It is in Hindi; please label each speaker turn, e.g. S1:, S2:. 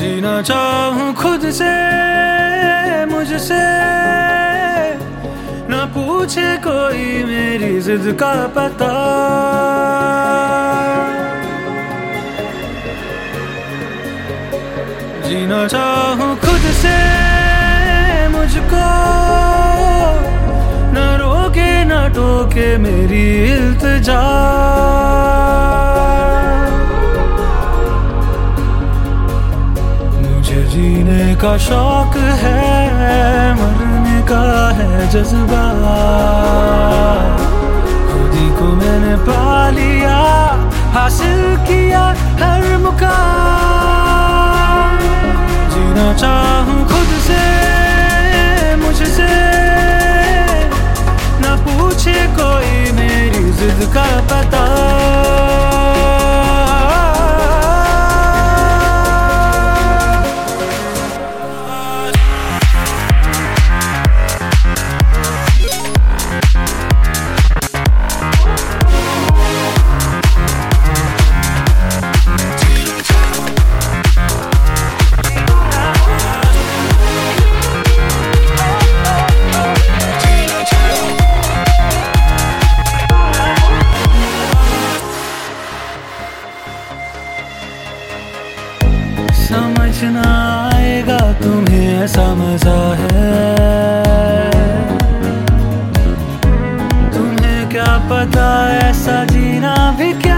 S1: जीना चाहूं खुद से, मुझसे ना पूछे कोई मेरी जिद का पता। जीना चाहूं खुद से, मुझको न रोके न टोके मेरी इल्तिजा। मुझे जीने का शौक है, मरने का है जज्बा। खुद ही को मैंने पा लिया, हासिल किया हर मुकाम। जीना चाहूं खुद से, मुझसे ना पूछे कोई मेरी जिद का पता। समझ ना आएगा तुम्हें ऐसा मजा है, तुम्हें क्या पता ऐसा जीना भी क्या